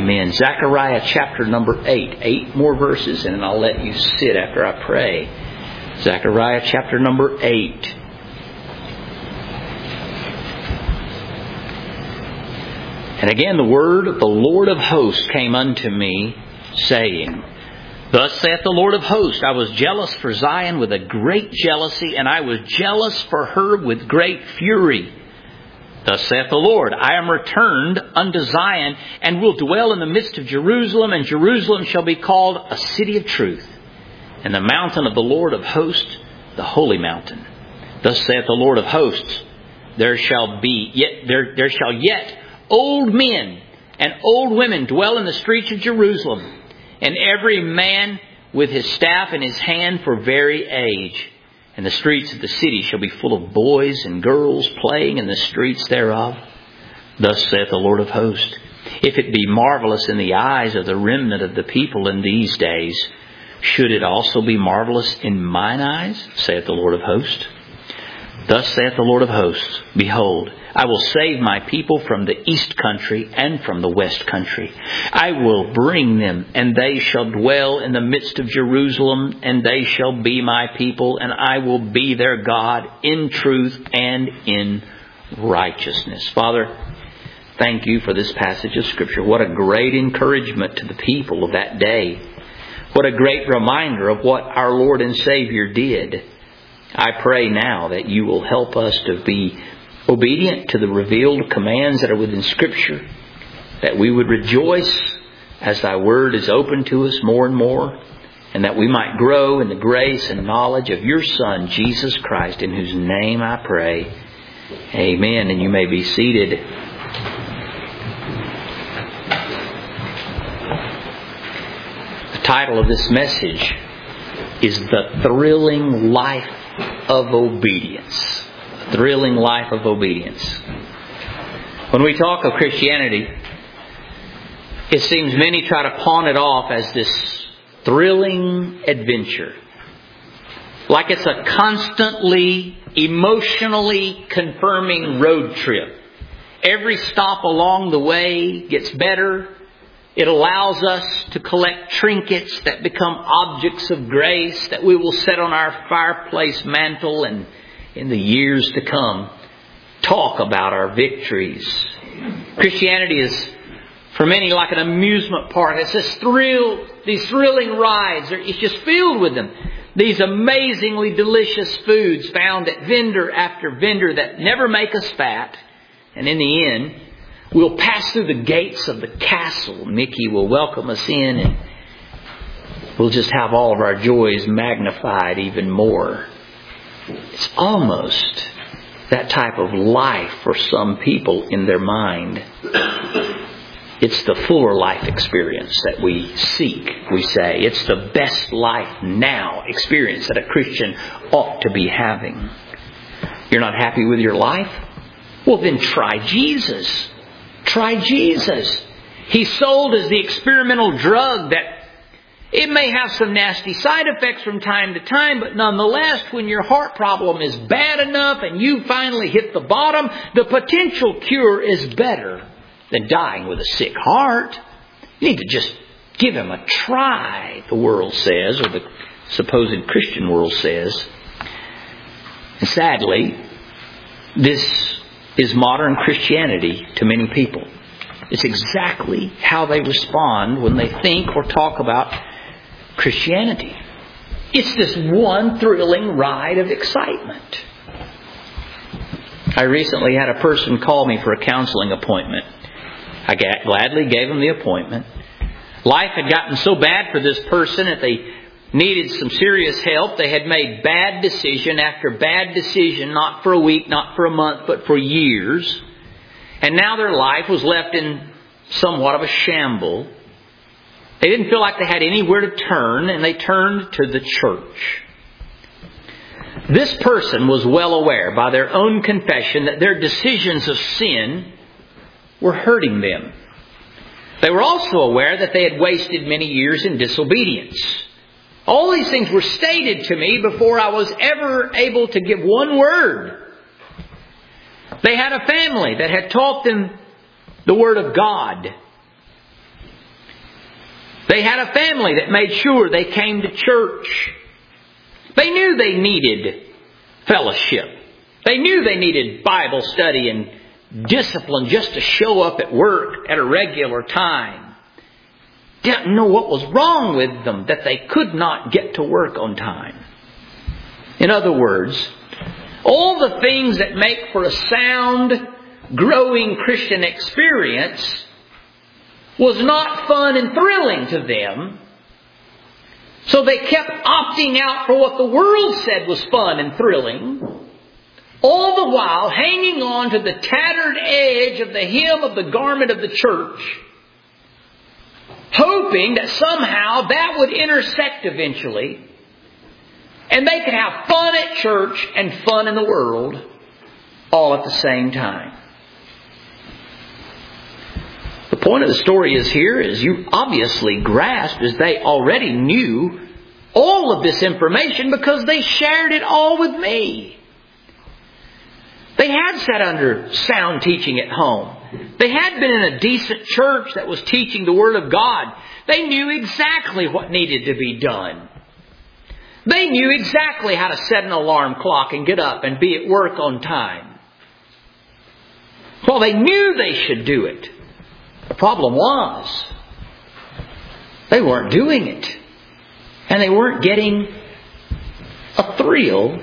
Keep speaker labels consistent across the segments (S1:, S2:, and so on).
S1: Amen. Zechariah chapter number 8. 8 more verses and I'll let you sit after I pray. Zechariah chapter number 8. And again the word of the Lord of hosts came unto me, saying, Thus saith the Lord of hosts, I was jealous for Zion with a great jealousy, and I was jealous for her with great fury. Thus saith the Lord, I am returned unto Zion, and will dwell in the midst of Jerusalem, and Jerusalem shall be called a city of truth, and the mountain of the Lord of hosts, the holy mountain. Thus saith the Lord of hosts, there shall yet old men and old women dwell in the streets of Jerusalem, and every man with his staff in his hand for very age. And the streets of the city shall be full of boys and girls playing in the streets thereof. Thus saith the Lord of hosts, if it be marvelous in the eyes of the remnant of the people in these days, should it also be marvelous in mine eyes, saith the Lord of hosts? Thus saith the Lord of hosts, behold, I will save my people from the east country and from the west country. I will bring them, and they shall dwell in the midst of Jerusalem, and they shall be my people, and I will be their God in truth and in righteousness. Father, thank you for this passage of Scripture. What a great encouragement to the people of that day. What a great reminder of what our Lord and Savior did. I pray now that you will help us to be obedient to the revealed commands that are within Scripture, that we would rejoice as thy word is open to us more and more, and that we might grow in the grace and knowledge of your Son, Jesus Christ, in whose name I pray. Amen. And you may be seated. The title of this message is The Thrilling Life of Obedience. Thrilling life of obedience. When we talk of Christianity, it seems many try to pawn it off as this thrilling adventure. Like it's a constantly, emotionally confirming road trip. Every stop along the way gets better. It allows us to collect trinkets that become objects of grace that we will set on our fireplace mantle and in the years to come talk about our victories. Christianity is for many like an amusement park. It's this these thrilling rides. It's just filled with them. These amazingly delicious foods found at vendor after vendor that never make us fat. And in the end, we'll pass through the gates of the castle. Mickey will welcome us in, and we'll just have all of our joys magnified even more. It's almost that type of life for some people in their mind. It's the fuller life experience that we seek, we say. It's the best life now experience that a Christian ought to be having. You're not happy with your life? Well, then try Jesus. Try Jesus. He's sold as the experimental drug that it may have some nasty side effects from time to time, but nonetheless, when your heart problem is bad enough and you finally hit the bottom, the potential cure is better than dying with a sick heart. You need to just give him a try, the world says, or the supposed Christian world says. And sadly, this is modern Christianity to many people. It's exactly how they respond when they think or talk about Christianity. It's this one thrilling ride of excitement. I recently had a person call me for a counseling appointment. I gladly gave him the appointment. Life had gotten so bad for this person that they needed some serious help. They had made bad decision after bad decision, not for a week, not for a month, but for years. And now their life was left in somewhat of a shamble. They didn't feel like they had anywhere to turn, and they turned to the church. This person was well aware by their own confession that their decisions of sin were hurting them. They were also aware that they had wasted many years in disobedience. All these things were stated to me before I was ever able to give one word. They had a family that had taught them the Word of God. They had a family that made sure they came to church. They knew they needed fellowship. They knew they needed Bible study and discipline just to show up at work at a regular time. Didn't know what was wrong with them, that they could not get to work on time. In other words, all the things that make for a sound, growing Christian experience was not fun and thrilling to them. So they kept opting out for what the world said was fun and thrilling, all the while hanging on to the tattered edge of the hem of the garment of the church, hoping that somehow that would intersect eventually, and they could have fun at church and fun in the world all at the same time. The point of the story is here is you obviously grasped as they already knew all of this information because they shared it all with me. They had sat under sound teaching at home. They had been in a decent church that was teaching the Word of God. They knew exactly what needed to be done. They knew exactly how to set an alarm clock and get up and be at work on time. Well, they knew they should do it. The problem was, they weren't doing it. And they weren't getting a thrill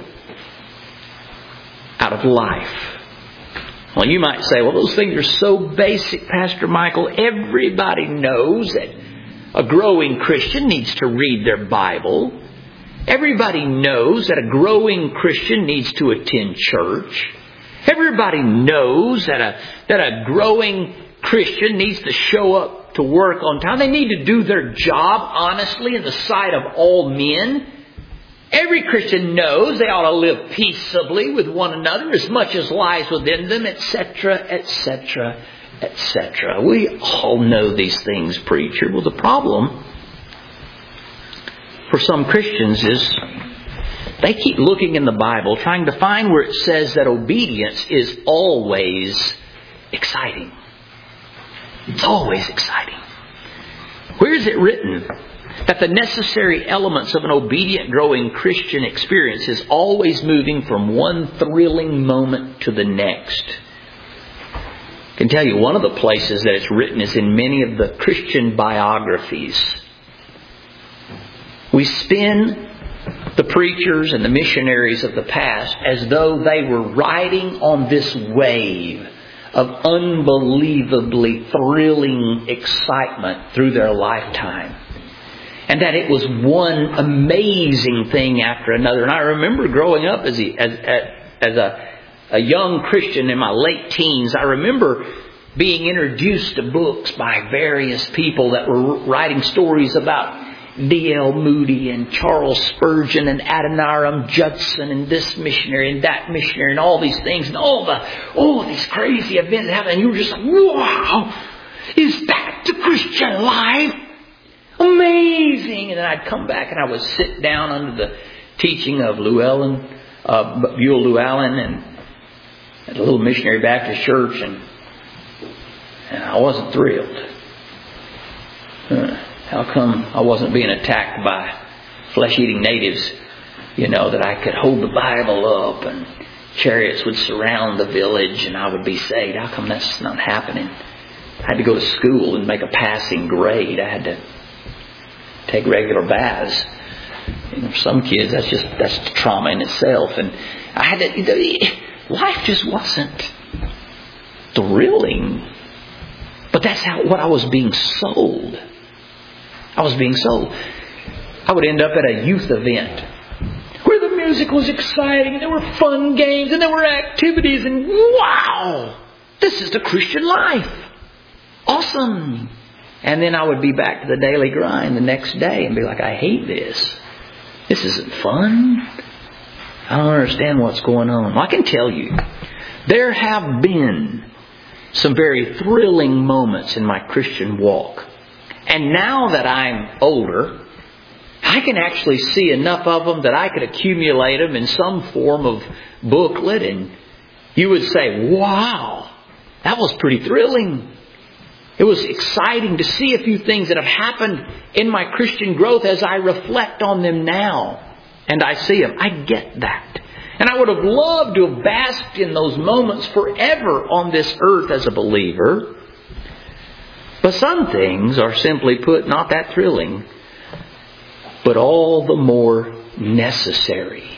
S1: out of life. Well, you might say, well, those things are so basic, Pastor Michael. Everybody knows that a growing Christian needs to read their Bible. Everybody knows that a growing Christian needs to attend church. Everybody knows that a growing Christian needs to show up to work on time. They need to do their job honestly in the sight of all men. Every Christian knows they ought to live peaceably with one another as much as lies within them, etc., etc., etc. We all know these things, preacher. Well, the problem for some Christians is they keep looking in the Bible trying to find where it says that obedience is always exciting. It's always exciting. Where is it written that the necessary elements of an obedient, growing Christian experience is always moving from one thrilling moment to the next? I can tell you one of the places that it's written is in many of the Christian biographies. We spin the preachers and the missionaries of the past as though they were riding on this wave of unbelievably thrilling excitement through their lifetime. And that it was one amazing thing after another. And I remember growing up as a young Christian in my late teens, I remember being introduced to books by various people that were writing stories about D.L. Moody and Charles Spurgeon and Adoniram Judson and this missionary and that missionary and all these things and all these crazy events happening. And you were just like, wow, is that the Christian life? Amazing. And then I'd come back and I would sit down under the teaching of Buell Llewellyn and at a little missionary Baptist church, and I wasn't thrilled. How come I wasn't being attacked by flesh-eating natives, that I could hold the Bible up and chariots would surround the village and I would be saved? How come that's not happening? I had to go to school and make a passing grade. I had to take regular baths. For some kids, that's trauma in itself. And I had to, life just wasn't thrilling. But that's what I was being sold. I was being sold. I would end up at a youth event where the music was exciting and there were fun games and there were activities and wow, this is the Christian life. Awesome. And then I would be back to the daily grind the next day and be like, I hate this. This isn't fun. I don't understand what's going on. Well, I can tell you, there have been some very thrilling moments in my Christian walk. And now that I'm older, I can actually see enough of them that I could accumulate them in some form of booklet. And you would say, wow, that was pretty thrilling. It was exciting to see a few things that have happened in my Christian growth as I reflect on them now. And I see them. I get that. And I would have loved to have basked in those moments forever on this earth as a believer. But some things are, simply put, not that thrilling, but all the more necessary.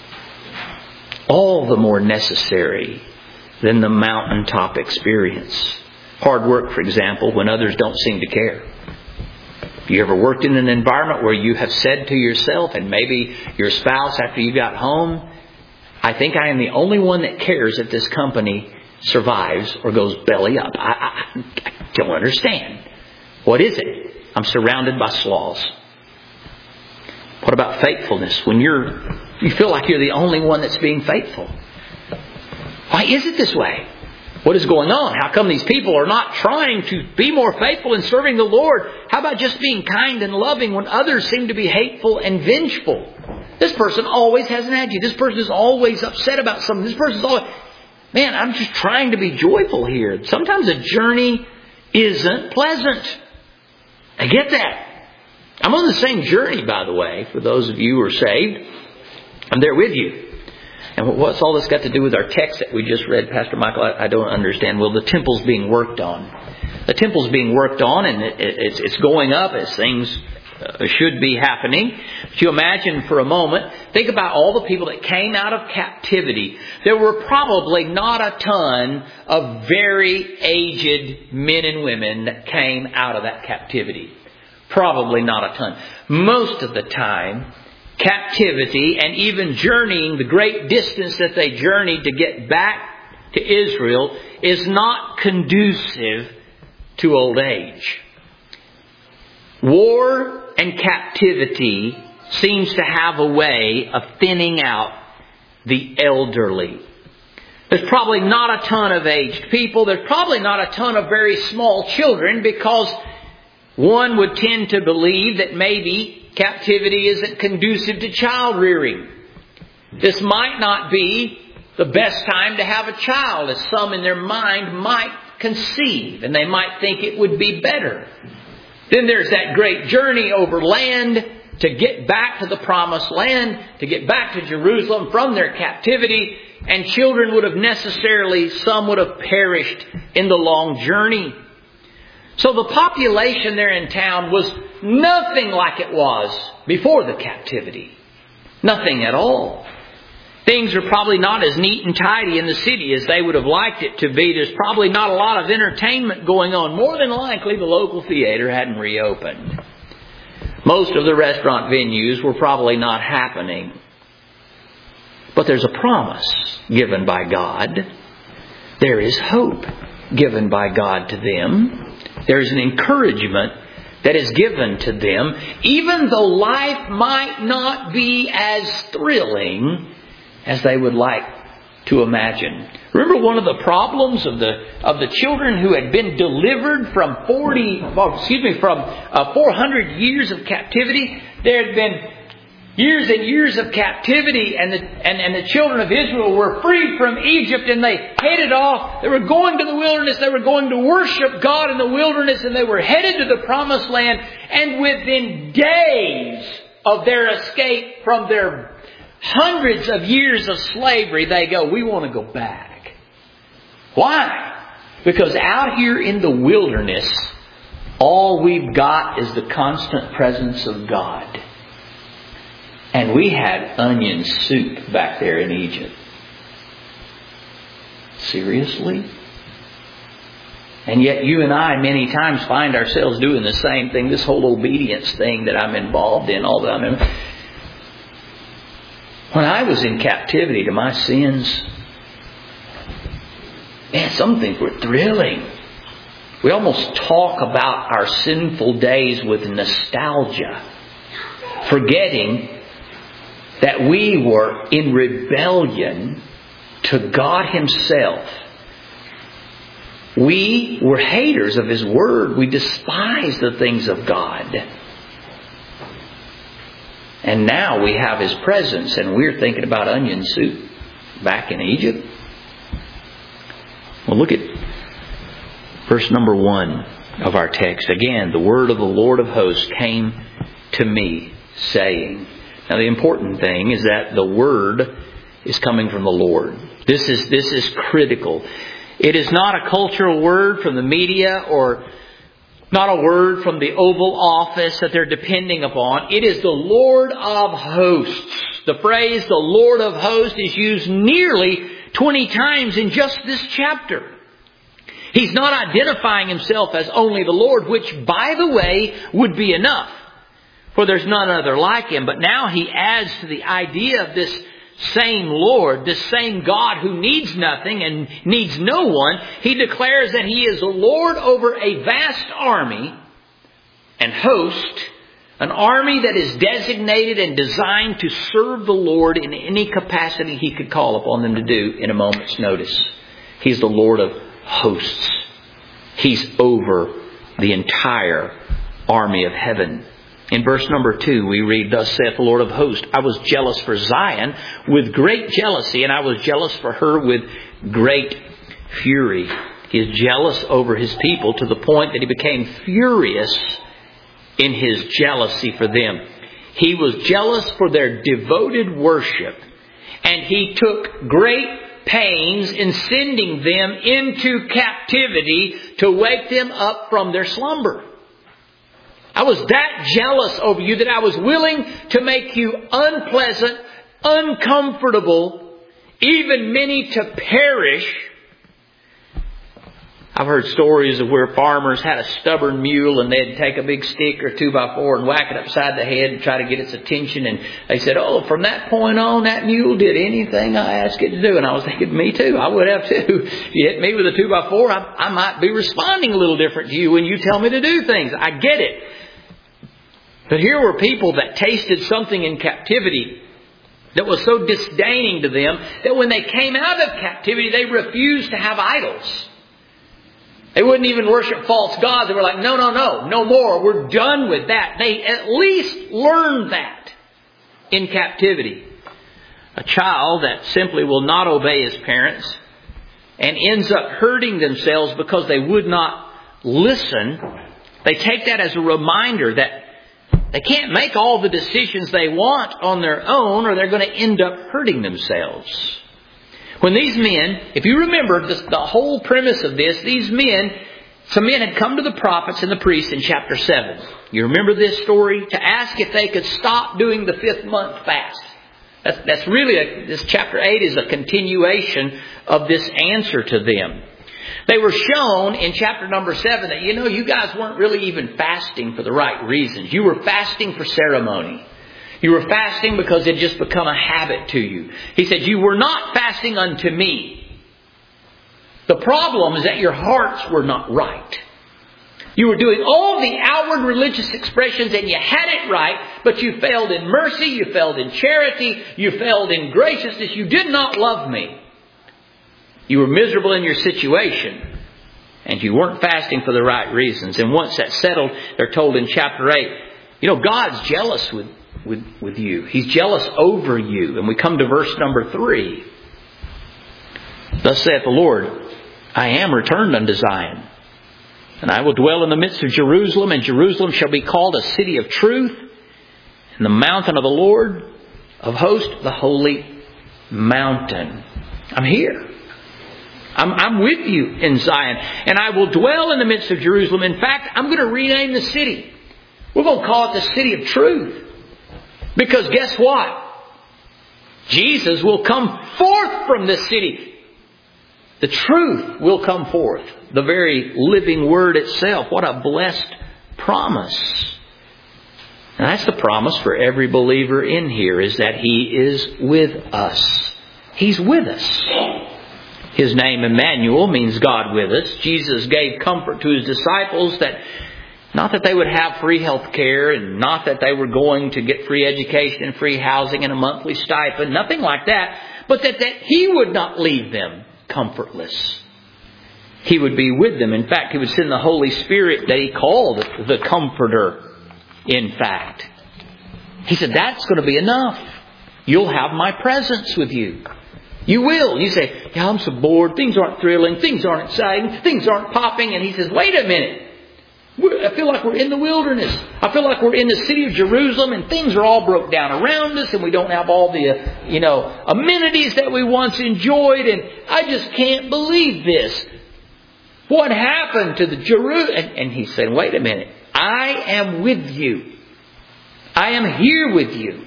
S1: All the more necessary than the mountaintop experience. Hard work, for example, when others don't seem to care. Have you ever worked in an environment where you have said to yourself, and maybe your spouse after you got home, I think I am the only one that cares if this company survives or goes belly up. I don't understand. What is it? I'm surrounded by sloths. What about faithfulness? When you feel like you're the only one that's being faithful. Why is it this way? What is going on? How come these people are not trying to be more faithful in serving the Lord? How about just being kind and loving when others seem to be hateful and vengeful? This person always has an attitude. This person is always upset about something. This person is always... Man, I'm just trying to be joyful here. Sometimes a journey isn't pleasant. I get that. I'm on the same journey, by the way, for those of you who are saved. I'm there with you. And what's all this got to do with our text that we just read, Pastor Michael? I don't understand. Well, the temple's being worked on. The temple's being worked on, and it's going up as things should be happening. But you imagine for a moment, think about all the people that came out of captivity. There were probably not a ton of very aged men and women that came out of that captivity. Probably not a ton. Most of the time, captivity and even journeying the great distance that they journeyed to get back to Israel is not conducive to old age. War and captivity seems to have a way of thinning out the elderly. There's probably not a ton of aged people. There's probably not a ton of very small children, because one would tend to believe that maybe captivity isn't conducive to child rearing. This might not be the best time to have a child, as some in their mind might conceive, and they might think it would be better. Then there's that great journey over land to get back to the promised land, to get back to Jerusalem from their captivity, and children would have necessarily, some would have perished in the long journey. So the population there in town was nothing like it was before the captivity. Nothing at all. Things are probably not as neat and tidy in the city as they would have liked it to be. There's probably not a lot of entertainment going on. More than likely, the local theater hadn't reopened. Most of the restaurant venues were probably not happening. But there's a promise given by God. There is hope given by God to them. There's an encouragement that is given to them, even though life might not be as thrilling as they would like to imagine. Remember one of the problems of the children who had been delivered from 400 years of captivity? There had been years and years of captivity, and the children of Israel were freed from Egypt, and they headed off. They were going to the wilderness. They were going to worship God in the wilderness, and they were headed to the promised land. And within days of their escape from their hundreds of years of slavery, they go, we want to go back. Why? Because out here in the wilderness, all we've got is the constant presence of God. And we had onion soup back there in Egypt. Seriously? And yet you and I many times find ourselves doing the same thing. This whole obedience thing that I'm involved in, all that I'm in. When I was in captivity to my sins, man, some things were thrilling. We almost talk about our sinful days with nostalgia, forgetting that we were in rebellion to God Himself. We were haters of His Word. We despised the things of God. And now we have His presence, and we're thinking about onion soup back in Egypt. Well, look at verse number 1. of our text. Again, the word of the Lord of hosts came to me, saying. Now the important thing is that the word is coming from the Lord. This is critical. It is not a cultural word from the media or not a word from the Oval Office that they're depending upon. It is the Lord of hosts. The phrase, the Lord of hosts, is used nearly 20 times in just this chapter. He's not identifying Himself as only the Lord, which, by the way, would be enough. For there's none other like Him. But now He adds to the idea of this same Lord, this same God who needs nothing and needs no one. He declares that He is the Lord over a vast army and host, an army that is designated and designed to serve the Lord in any capacity He could call upon them to do in a moment's notice. He's the Lord of hosts. He's over the entire army of heaven. In verse number 2, we read, "Thus saith the Lord of hosts, I was jealous for Zion with great jealousy, and I was jealous for her with great fury." He is jealous over His people to the point that He became furious in His jealousy for them. He was jealous for their devoted worship, and He took great pains in sending them into captivity to wake them up from their slumber. I was that jealous over you that I was willing to make you unpleasant, uncomfortable, even many to perish. I've heard stories of where farmers had a stubborn mule and they'd take a big stick or 2x4 and whack it upside the head and try to get its attention. And they said, "Oh, from that point on, that mule did anything I asked it to do." And I was thinking, me too. I would have too. If you hit me with a 2x4, I might be responding a little different to you when you tell me to do things. I get it. But here were people that tasted something in captivity that was so disdaining to them that when they came out of captivity, they refused to have idols. They wouldn't even worship false gods. They were like, no more. We're done with that. They at least learned that in captivity. A child that simply will not obey his parents and ends up hurting themselves because they would not listen, they take that as a reminder that they can't make all the decisions they want on their own, or they're going to end up hurting themselves. When these men, if you remember the whole premise of this, some men had come to the prophets and the priests in chapter 7. You remember this story? To ask if they could stop doing the 5th month fast. That's really, this chapter 8 is a continuation of this answer to them. They were shown in chapter number 7 that, you guys weren't really even fasting for the right reasons. You were fasting for ceremony. You were fasting because it had just become a habit to you. He said, you were not fasting unto me. The problem is that your hearts were not right. You were doing all the outward religious expressions and you had it right, but you failed in mercy, you failed in charity, you failed in graciousness. You did not love me. You were miserable in your situation, and you weren't fasting for the right reasons. And once that's settled, they're told in chapter 8, God's jealous with you. He's jealous over you. And we come to verse number 3. Thus saith the Lord, I am returned unto Zion, and I will dwell in the midst of Jerusalem, and Jerusalem shall be called a city of truth, and the mountain of the Lord of hosts, the holy mountain. I'm here. I'm with you in Zion, and I will dwell in the midst of Jerusalem. In fact, I'm going to rename the city. We're going to call it the city of truth. Because guess what? Jesus will come forth from this city. The truth will come forth. The very living word itself. What a blessed promise. And that's the promise for every believer in here, is that He is with us. He's with us. His name, Emmanuel, means God with us. Jesus gave comfort to His disciples that not that they would have free health care, and not that they were going to get free education and free housing and a monthly stipend. Nothing like that. But that He would not leave them comfortless. He would be with them. In fact, He would send the Holy Spirit that He called the Comforter, in fact. He said, that's going to be enough. You'll have my presence with you. You will. You say, I'm so bored. Things aren't thrilling. Things aren't exciting. Things aren't popping. And He says, wait a minute. I feel like we're in the wilderness. I feel like we're in the city of Jerusalem and things are all broke down around us and we don't have all the, amenities that we once enjoyed, and I just can't believe this. What happened to the Jerusalem? And he said, wait a minute. I am with you. I am here with you.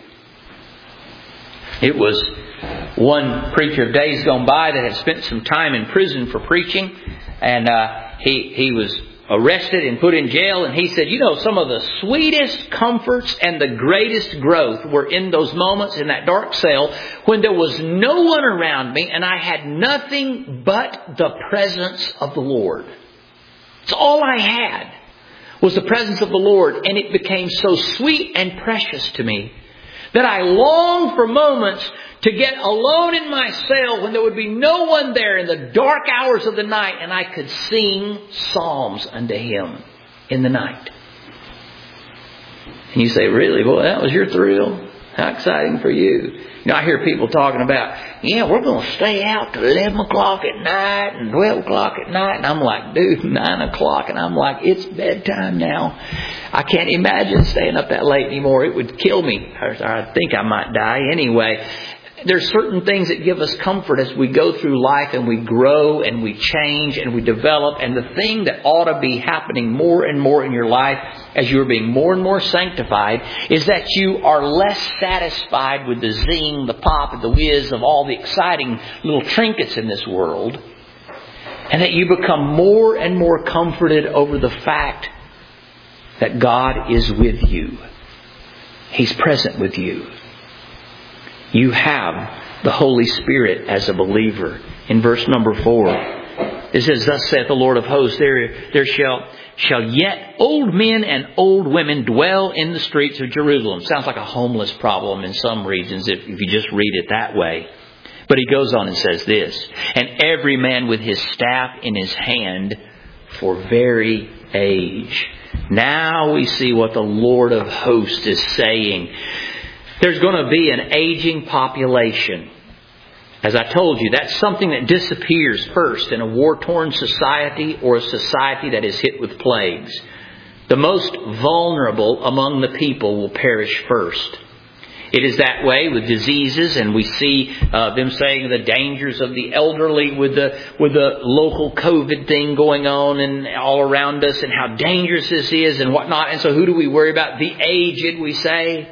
S1: It was one preacher of days gone by that had spent some time in prison for preaching, and he was arrested and put in jail, and he said, some of the sweetest comforts and the greatest growth were in those moments in that dark cell when there was no one around me and I had nothing but the presence of the Lord. It's all I had was the presence of the Lord, and it became so sweet and precious to me that I longed for moments to get alone in my cell when there would be no one there in the dark hours of the night, and I could sing psalms unto Him in the night. And you say, really? Boy, that was your thrill? How exciting for you. I hear people talking about, we're going to stay out till 11 o'clock at night and 12 o'clock at night. And I'm like, dude, 9 o'clock. And I'm like, it's bedtime now. I can't imagine staying up that late anymore. It would kill me. I think I might die anyway. There's certain things that give us comfort as we go through life and we grow and we change and we develop. And the thing that ought to be happening more and more in your life as you're being more and more sanctified is that you are less satisfied with the zing, the pop, and the whiz of all the exciting little trinkets in this world. And that you become more and more comforted over the fact that God is with you. He's present with you. You have the Holy Spirit as a believer. In verse number 4, it says, thus saith the Lord of hosts, there shall yet old men and old women dwell in the streets of Jerusalem. Sounds like a homeless problem in some regions if you just read it that way. But he goes on and says this, and every man with his staff in his hand for very age. Now we see what the Lord of hosts is saying. There's going to be an aging population. As I told you, that's something that disappears first in a war-torn society or a society that is hit with plagues. The most vulnerable among the people will perish first. It is that way with diseases, and we see them saying the dangers of the elderly with the local COVID thing going on and all around us, and how dangerous this is and whatnot. And so who do we worry about? The aged, we say.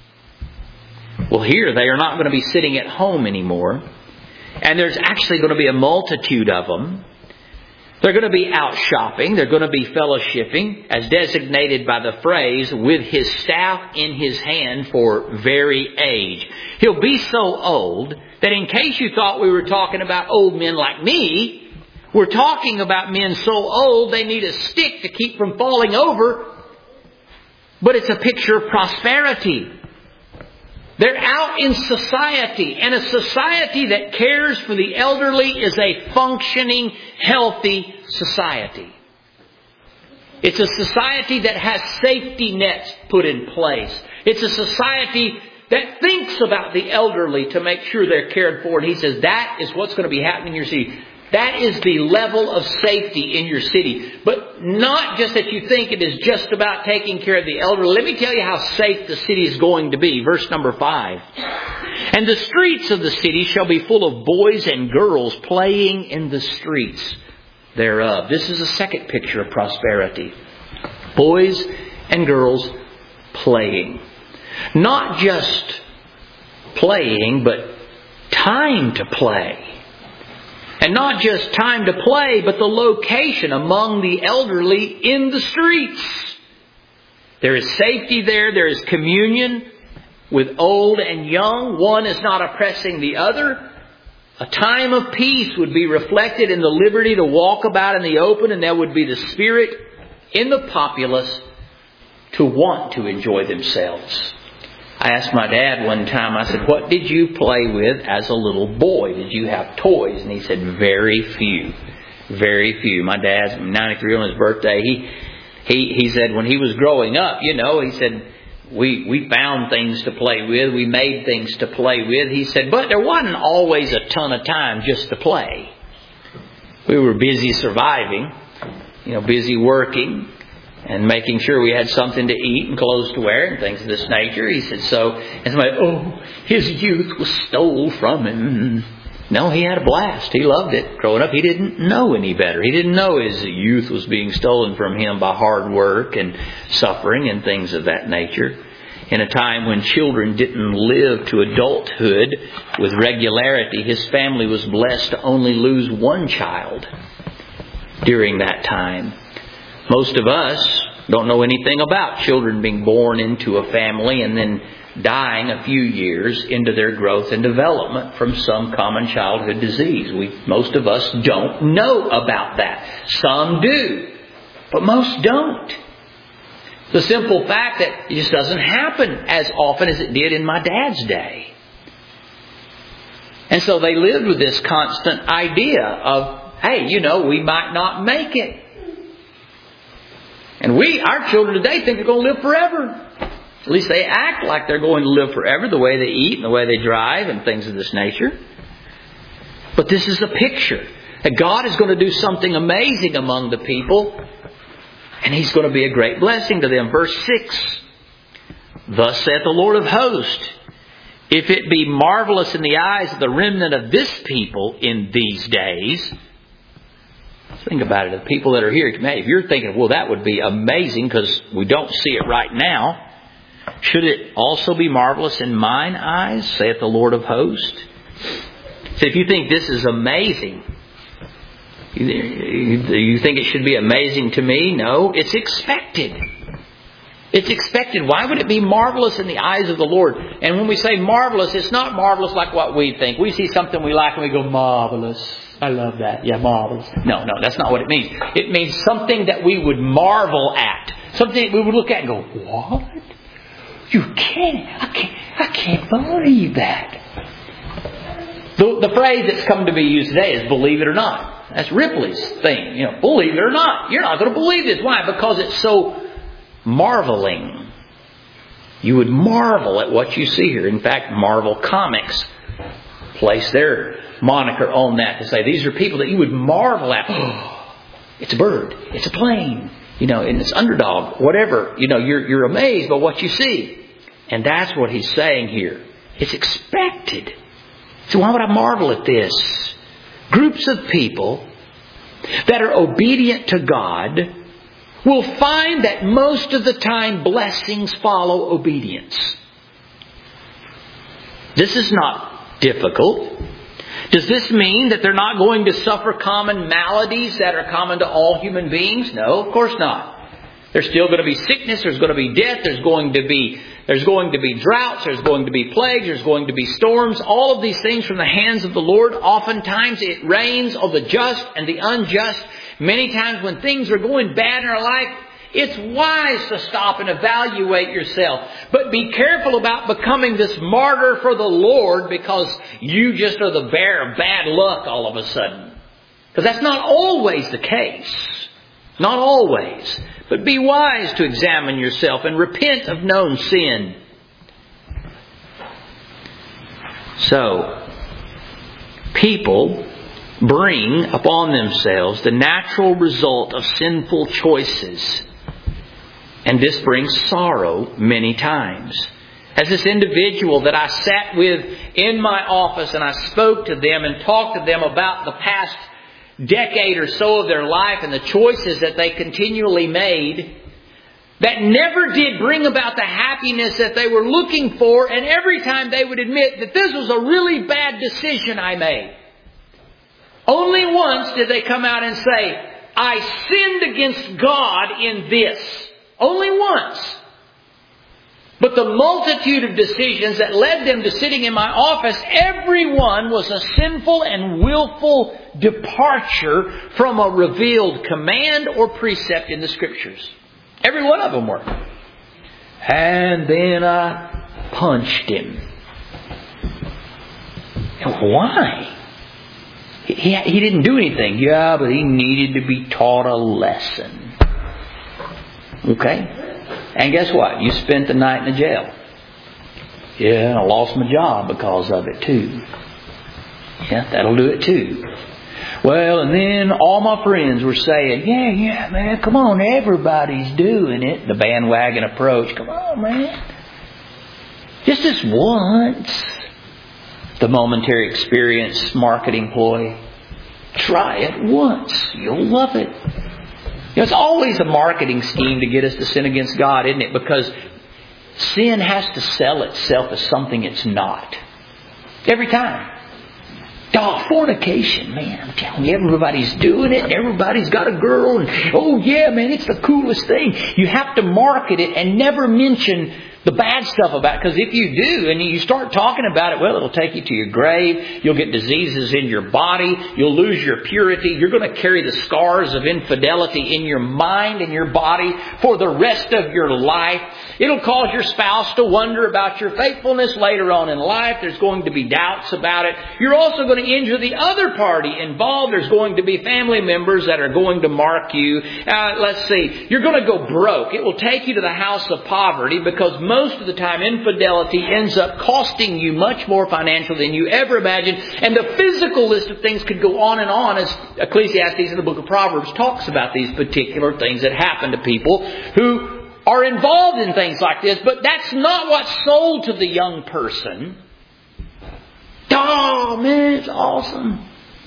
S1: Well, here they are not going to be sitting at home anymore. And there's actually going to be a multitude of them. They're going to be out shopping. They're going to be fellowshipping, as designated by the phrase, with his staff in his hand for very age. He'll be so old that in case you thought we were talking about old men like me, we're talking about men so old they need a stick to keep from falling over. But it's a picture of prosperity. They're out in society, and a society that cares for the elderly is a functioning, healthy society. It's a society that has safety nets put in place. It's a society that thinks about the elderly to make sure they're cared for. And he says that is what's going to be happening in your city. That is the level of safety in your city. But not just that you think it is just about taking care of the elderly. Let me tell you how safe the city is going to be. Verse number 5. And the streets of the city shall be full of boys and girls playing in the streets thereof. This is a second picture of prosperity. Boys and girls playing. Not just playing, but time to play. And not just time to play, but the location among the elderly in the streets. There is safety there. There is communion with old and young. One is not oppressing the other. A time of peace would be reflected in the liberty to walk about in the open, and there would be the spirit in the populace to want to enjoy themselves. I asked my dad one time, I said, what did you play with as a little boy? Did you have toys? And he said, very few. Very few. My dad's 93 on his birthday. He said when he was growing up, he said, we found things to play with. We made things to play with. He said, but there wasn't always a ton of time just to play. We were busy surviving, busy working. and making sure we had something to eat and clothes to wear and things of this nature. He said, and somebody, his youth was stole from him. No, he had a blast. He loved it. Growing up, he didn't know any better. He didn't know his youth was being stolen from him by hard work and suffering and things of that nature. In a time when children didn't live to adulthood with regularity, his family was blessed to only lose one child during that time. Most of us don't know anything about children being born into a family and then dying a few years into their growth and development from some common childhood disease. Most of us don't know about that. Some do, but most don't. The simple fact that it just doesn't happen as often as it did in my dad's day. And so they lived with this constant idea of, hey, we might not make it. And our children today think they're going to live forever. At least they act like they're going to live forever, the way they eat and the way they drive and things of this nature. But this is a picture that God is going to do something amazing among the people. And He's going to be a great blessing to them. Verse 6. Thus saith the Lord of hosts, if it be marvelous in the eyes of the remnant of this people in these days. Think about it. The people that are here, if you're thinking, well, that would be amazing because we don't see it right now. Should it also be marvelous in mine eyes, saith the Lord of hosts? So if you think this is amazing, you think it should be amazing to me? No, it's expected. It's expected. Why would it be marvelous in the eyes of the Lord? And when we say marvelous, it's not marvelous like what we think. We see something we like and we go, marvelous. I love that. Yeah, marvelous. No, that's not what it means. It means something that we would marvel at. Something we would look at and go, what? I can't believe that. The phrase that's come to be used today is believe it or not. That's Ripley's thing. Believe it or not. You're not going to believe this. Why? Because it's so marveling. You would marvel at what you see here. In fact, Marvel Comics place their moniker on that to say these are people that you would marvel at. Oh, it's a bird. It's a plane. And it's underdog. Whatever. You're amazed by what you see. And that's what he's saying here. It's expected. So why would I marvel at this? Groups of people that are obedient to God will find that most of the time blessings follow obedience. This is not difficult. Does this mean that they're not going to suffer common maladies that are common to all human beings? No, of course not. There's still going to be sickness. There's going to be death. There's going to be droughts. There's going to be plagues. There's going to be storms. All of these things from the hands of the Lord. Oftentimes it rains on the just and the unjust. Many times when things are going bad in our life, it's wise to stop and evaluate yourself. But be careful about becoming this martyr for the Lord because you just are the bearer of bad luck all of a sudden. Because that's not always the case. Not always. But be wise to examine yourself and repent of known sin. So, people bring upon themselves the natural result of sinful choices. And this brings sorrow many times. As this individual that I sat with in my office and I spoke to them and talked to them about the past decade or so of their life and the choices that they continually made that never did bring about the happiness that they were looking for, and every time they would admit that this was a really bad decision I made. Only once did they come out and say, I sinned against God in this. Only once. But the multitude of decisions that led them to sitting in my office, every one was a sinful and willful departure from a revealed command or precept in the Scriptures. Every one of them were. And then I punched him. Why? He didn't do anything. Yeah, but he needed to be taught a lesson. Okay? And guess what? You spent the night in the jail. Yeah, I lost my job because of it too. Yeah, that'll do it too. Well, and then all my friends were saying, yeah, man, come on, everybody's doing it. The bandwagon approach. Come on, man. Just this once. The momentary experience marketing ploy. Try it once. You'll love it. It's always a marketing scheme to get us to sin against God, isn't it? Because sin has to sell itself as something it's not. Every time. Fornication, man, I'm telling you, everybody's doing it, and everybody's got a girl, and oh yeah, man, it's the coolest thing. You have to market it and never mention the bad stuff about it, because if you do, and you start talking about it, well, it'll take you to your grave, you'll get diseases in your body, you'll lose your purity, you're going to carry the scars of infidelity in your mind and your body for the rest of your life. It'll cause your spouse to wonder about your faithfulness later on in life. There's going to be doubts about it. You're also going to injure the other party involved. There's going to be family members that are going to mark you. Let's see. You're going to go broke. It will take you to the house of poverty, because most of the time infidelity ends up costing you much more financially than you ever imagined. And the physical list of things could go on and on, as Ecclesiastes in the book of Proverbs talks about these particular things that happen to people who are involved in things like this. But that's not what's sold to the young person. Oh, man, it's awesome.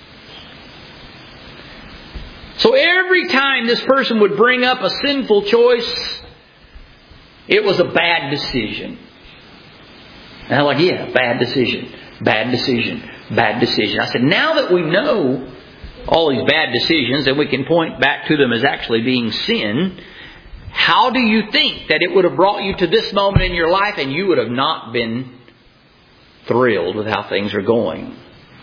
S1: So every time this person would bring up a sinful choice, it was a bad decision. And I'm like, yeah, bad decision, bad decision, bad decision. I said, now that we know all these bad decisions and we can point back to them as actually being sin, how do you think that it would have brought you to this moment in your life and you would have not been thrilled with how things are going?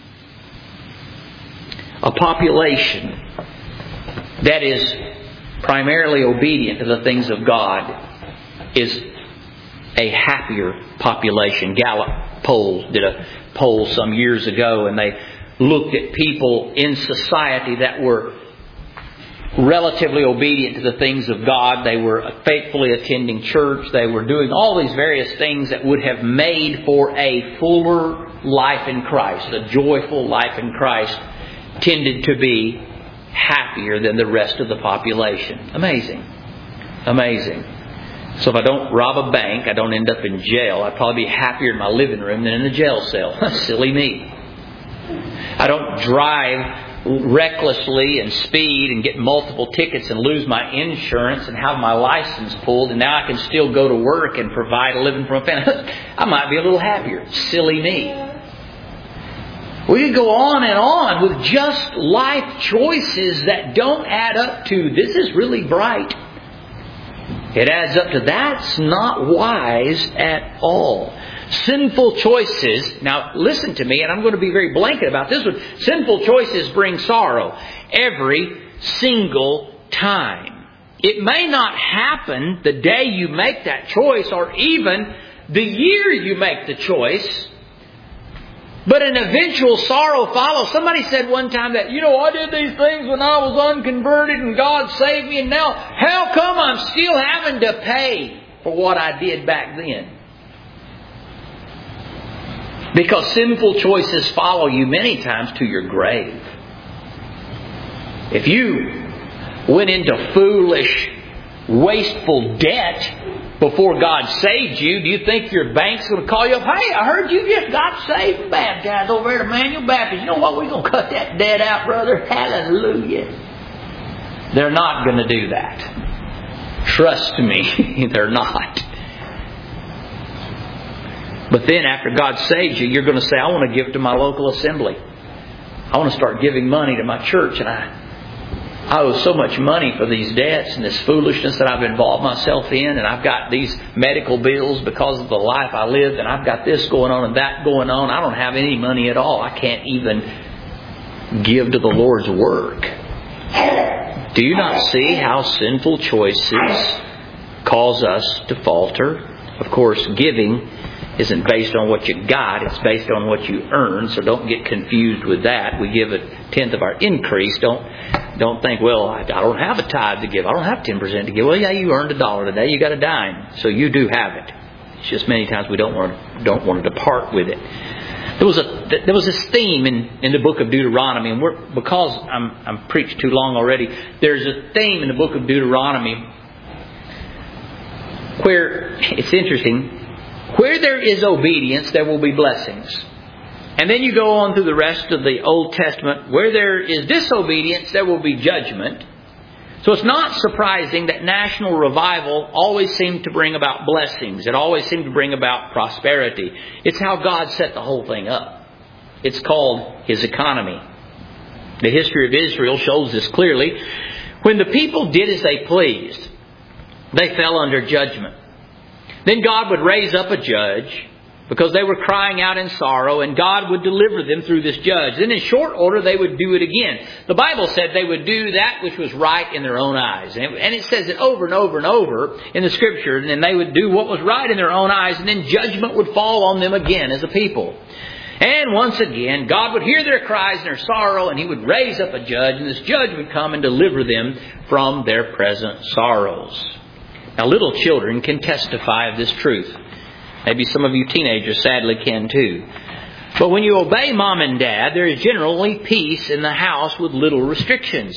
S1: A population that is primarily obedient to the things of God is a happier population. Gallup poll did a poll some years ago, and they looked at people in society that were relatively obedient to the things of God. They were faithfully attending church. They were doing all these various things that would have made for a fuller life in Christ. A joyful life in Christ tended to be happier than the rest of the population. Amazing. Amazing. So if I don't rob a bank, I don't end up in jail. I'd probably be happier in my living room than in a jail cell. Silly me. I don't drive recklessly and speed and get multiple tickets and lose my insurance and have my license pulled, and now I can still go to work and provide a living for my family. I might be a little happier. Silly me. We could go on and on with just life choices that don't add up to, this is really bright. It adds up to, that's not wise at all. Sinful choices, now listen to me, and I'm going to be very blanket about this one. Sinful choices bring sorrow every single time. It may not happen the day you make that choice, or even the year you make the choice, but an eventual sorrow follows. Somebody said one time that, I did these things when I was unconverted and God saved me, and now how come I'm still having to pay for what I did back then? Because sinful choices follow you many times to your grave. If you went into foolish, wasteful debt before God saved you, do you think your bank's going to call you up? Hey, I heard you just got saved and baptized over there at Emmanuel Baptist. You know what? We're going to cut that debt out, brother. Hallelujah. They're not going to do that. Trust me, they're not. But then after God saves you, you're going to say, I want to give to my local assembly. I want to start giving money to my church. And I owe so much money for these debts and this foolishness that I've involved myself in. And I've got these medical bills because of the life I lived. And I've got this going on and that going on. I don't have any money at all. I can't even give to the Lord's work. Do you not see how sinful choices cause us to falter? Of course, giving isn't based on what you got. It's based on what you earn. So don't get confused with that. We give 1/10 of our increase. Don't think, well, I don't have a tithe to give. I don't have 10% to give. Well, yeah, you earned $1 today. You got a dime. So you do have it. It's just many times we don't want to depart with it. There was this theme in the book of Deuteronomy, and because I'm preached too long already, there's a theme in the book of Deuteronomy where it's interesting. Where there is obedience, there will be blessings. And then you go on through the rest of the Old Testament. Where there is disobedience, there will be judgment. So it's not surprising that national revival always seemed to bring about blessings. It always seemed to bring about prosperity. It's how God set the whole thing up. It's called His economy. The history of Israel shows this clearly. When the people did as they pleased, they fell under judgment. Then God would raise up a judge because they were crying out in sorrow, and God would deliver them through this judge. Then in short order, they would do it again. The Bible said they would do that which was right in their own eyes. And it says it over and over and over in the Scripture. And then they would do what was right in their own eyes, and then judgment would fall on them again as a people. And once again, God would hear their cries and their sorrow, and He would raise up a judge, and this judge would come and deliver them from their present sorrows. Now, little children can testify of this truth. Maybe some of you teenagers sadly can too. But when you obey Mom and Dad, there is generally peace in the house with little restrictions.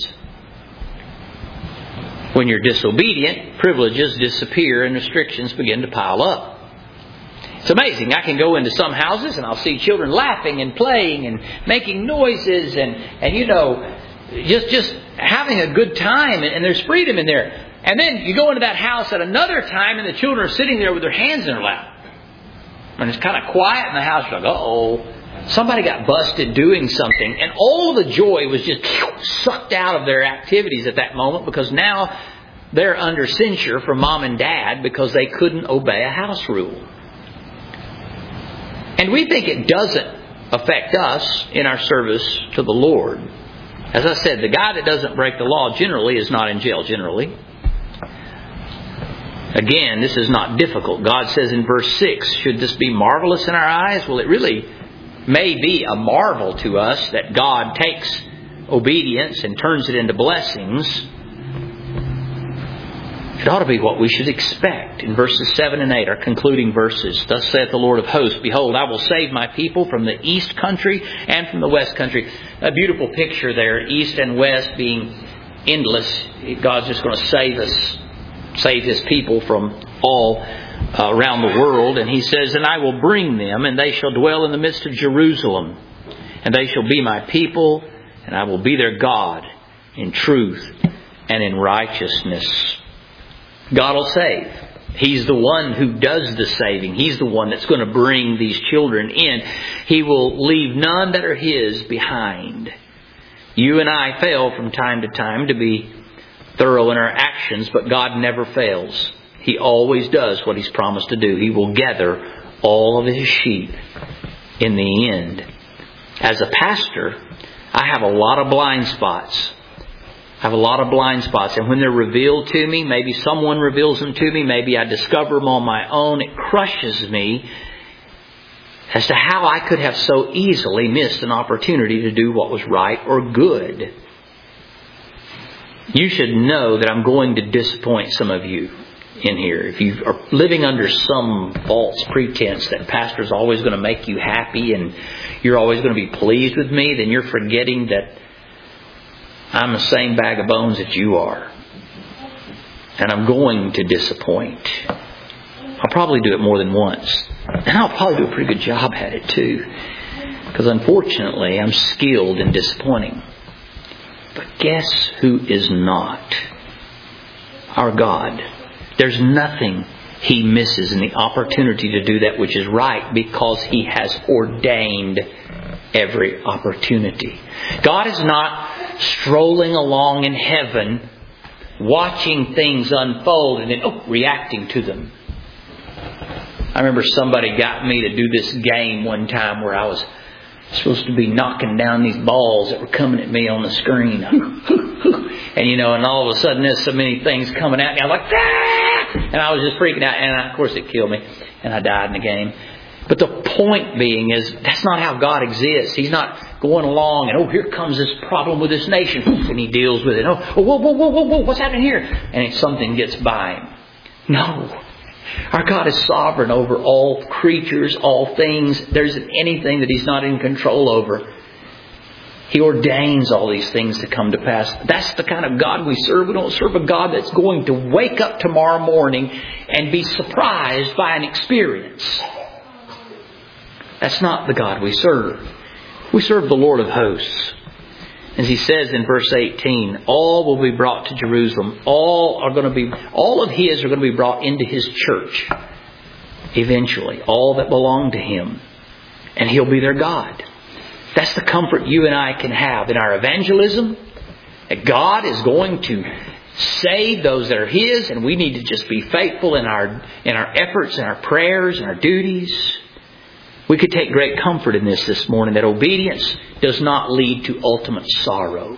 S1: When you're disobedient, privileges disappear and restrictions begin to pile up. It's amazing. I can go into some houses and I'll see children laughing and playing and making noises and you know, just having a good time, and there's freedom in there. And then you go into that house at another time and the children are sitting there with their hands in their lap. And it's kind of quiet in the house. You're like, uh-oh, somebody got busted doing something. And all the joy was just sucked out of their activities at that moment, because now they're under censure from Mom and Dad because they couldn't obey a house rule. And we think it doesn't affect us in our service to the Lord. As I said, the guy that doesn't break the law generally is not in jail generally. Again, this is not difficult. God says in verse 6, should this be marvelous in our eyes? Well, it really may be a marvel to us that God takes obedience and turns it into blessings. It ought to be what we should expect. In verses 7 and 8, our concluding verses, thus saith the Lord of hosts, behold, I will save my people from the east country and from the west country. A beautiful picture there, east and west being endless. God's just going to save His people from all around the world. And He says, and I will bring them, and they shall dwell in the midst of Jerusalem. And they shall be my people, and I will be their God in truth and in righteousness. God will save. He's the one who does the saving. He's the one that's going to bring these children in. He will leave none that are His behind. You and I fail from time to time to be thorough in our actions, but God never fails. He always does what He's promised to do. He will gather all of His sheep in the end. As a pastor, I have a lot of blind spots. And when they're revealed to me, maybe someone reveals them to me, maybe I discover them on my own, it crushes me as to how I could have so easily missed an opportunity to do what was right or good. You should know that I'm going to disappoint some of you in here. If you are living under some false pretense that pastor's always going to make you happy and you're always going to be pleased with me, then you're forgetting that I'm the same bag of bones that you are. And I'm going to disappoint. I'll probably do it more than once. And I'll probably do a pretty good job at it too. Because unfortunately, I'm skilled in disappointing. But guess who is not? Our God. There's nothing He misses in the opportunity to do that which is right, because He has ordained every opportunity. God is not strolling along in heaven, watching things unfold and then reacting to them. I remember somebody got me to do this game one time where I was supposed to be knocking down these balls that were coming at me on the screen. And all of a sudden there's so many things coming at me. I was like, ah! And I was just freaking out. And of course it killed me. And I died in the game. But the point being is, that's not how God exists. He's not going along and, here comes this problem with this nation. And He deals with it. Whoa, what's happening here? And something gets by Him. No. Our God is sovereign over all creatures, all things. There isn't anything that He's not in control over. He ordains all these things to come to pass. That's the kind of God we serve. We don't serve a God that's going to wake up tomorrow morning and be surprised by an experience. That's not the God we serve. We serve the Lord of hosts. As He says in verse 18, all will be brought to Jerusalem. All of His are going to be brought into His church. Eventually. All that belong to Him. And He'll be their God. That's the comfort you and I can have in our evangelism. That God is going to save those that are His, and we need to just be faithful in our efforts and our prayers and our duties. We could take great comfort in this morning, that obedience does not lead to ultimate sorrow.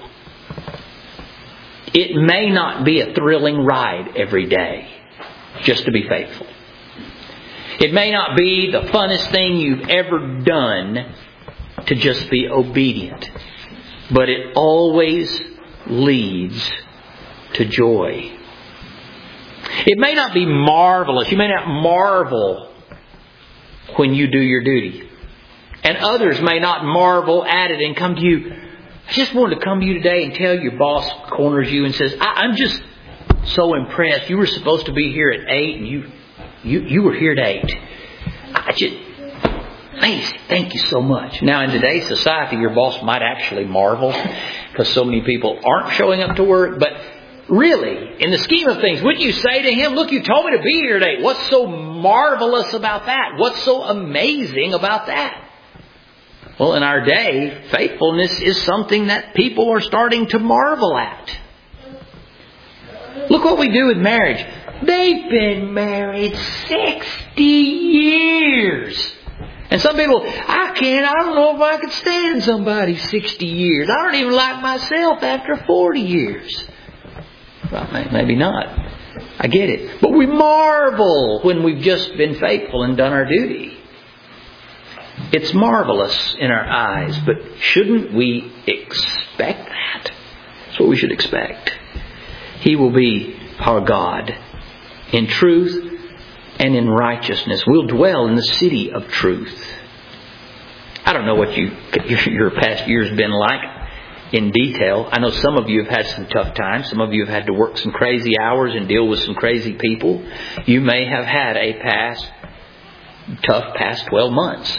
S1: It may not be a thrilling ride every day just to be faithful. It may not be the funnest thing you've ever done to just be obedient. But it always leads to joy. It may not be marvelous. You may not marvel when you do your duty. And others may not marvel at it and come to you. I just wanted to come to you today and tell your boss corners you and says, I'm just so impressed. You were supposed to be here at 8 and you were here at 8. Amazing. Thank you so much. Now, in today's society, your boss might actually marvel because so many people aren't showing up to work. But really, in the scheme of things, wouldn't you say to him, look, you told me to be here today. What's so marvelous about that? What's so amazing about that? Well, in our day, faithfulness is something that people are starting to marvel at. Look what we do with marriage. They've been married 60 years. And some people, I don't know if I could stand somebody 60 years. I don't even like myself after 40 years. Well, maybe not. I get it. But we marvel when we've just been faithful and done our duty. It's marvelous in our eyes, but shouldn't we expect that? That's what we should expect. He will be our God in truth and in righteousness. We'll dwell in the city of truth. I don't know what your past year's been like in detail. I know some of you have had some tough times. Some of you have had to work some crazy hours and deal with some crazy people. You may have had a tough past 12 months.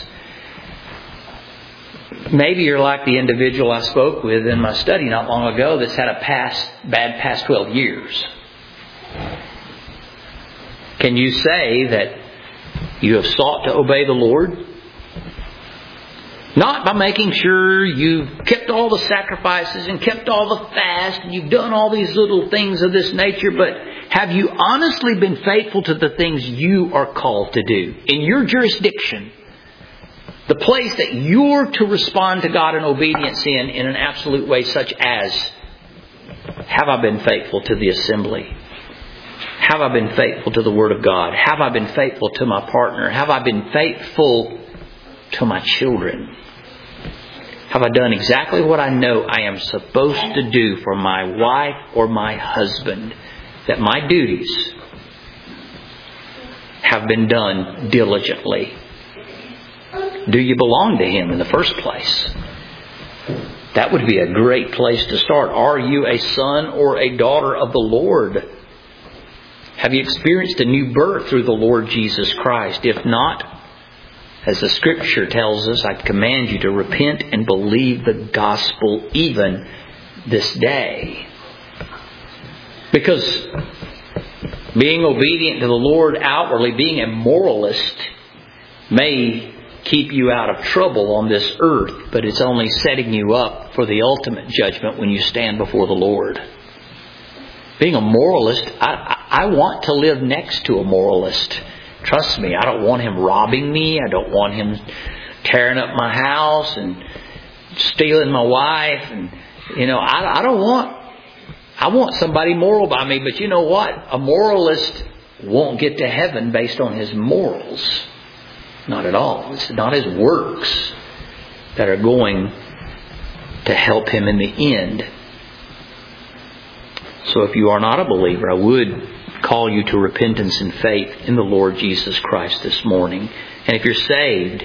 S1: Maybe you're like the individual I spoke with in my study not long ago that's had a bad past 12 years. Can you say that you have sought to obey the Lord? Not by making sure you've kept all the sacrifices and kept all the fast and you've done all these little things of this nature, but have you honestly been faithful to the things you are called to do in your jurisdiction? The place that you're to respond to God in obedience in an absolute way, such as, have I been faithful to the assembly? Have I been faithful to the Word of God? Have I been faithful to my partner? Have I been faithful to my children? Have I done exactly what I know I am supposed to do for my wife or my husband? That my duties have been done diligently. Do you belong to Him in the first place? That would be a great place to start. Are you a son or a daughter of the Lord? Have you experienced a new birth through the Lord Jesus Christ? If not, as the Scripture tells us, I command you to repent and believe the gospel even this day. Because being obedient to the Lord outwardly, being a moralist, may keep you out of trouble on this earth, but it's only setting you up for the ultimate judgment when you stand before the Lord. Being a moralist, I want to live next to a moralist. Trust me, I don't want him robbing me. I don't want him tearing up my house and stealing my wife. And I want somebody moral by me. But you know what? A moralist won't get to heaven based on his morals. Not at all. It's not his works that are going to help him in the end. So if you are not a believer, I would call you to repentance and faith in the Lord Jesus Christ this morning. And if you're saved,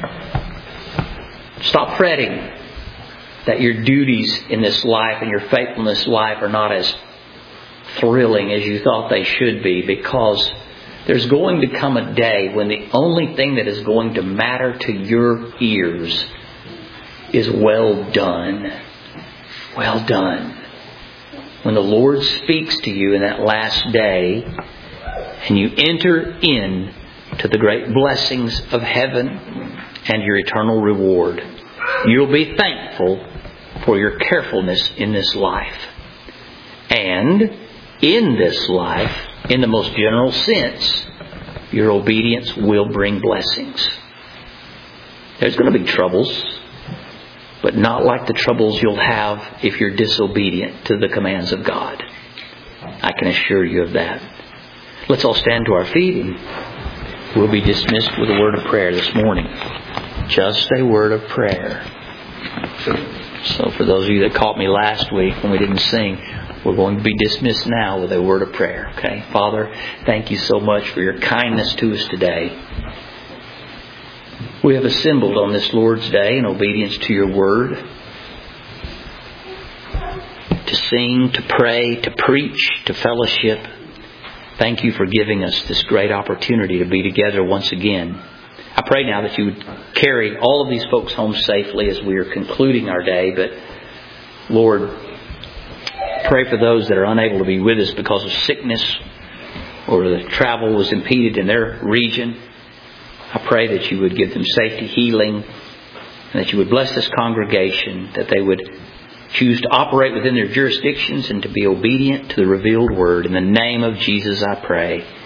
S1: stop fretting that your duties in this life and your faithfulness life are not as thrilling as you thought they should be, because there's going to come a day when the only thing that is going to matter to your ears is well done. Well done. When the Lord speaks to you in that last day and you enter in to the great blessings of heaven and your eternal reward, you'll be thankful for your carefulness in this life. And in this life, in the most general sense, your obedience will bring blessings. There's going to be troubles, but not like the troubles you'll have if you're disobedient to the commands of God. I can assure you of that. Let's all stand to our feet and we'll be dismissed with a word of prayer this morning. Just a word of prayer. So for those of you that caught me last week when we didn't sing, we're going to be dismissed now with a word of prayer. Okay? Father, thank you so much for your kindness to us today. We have assembled on this Lord's Day in obedience to your word, to sing, to pray, to preach, to fellowship. Thank you for giving us this great opportunity to be together once again. I pray now that you would carry all of these folks home safely as we are concluding our day. But Lord, pray for those that are unable to be with us because of sickness or the travel was impeded in their region. I pray that you would give them safety, healing, and that you would bless this congregation, that they would choose to operate within their jurisdictions and to be obedient to the revealed word. In the name of Jesus I pray.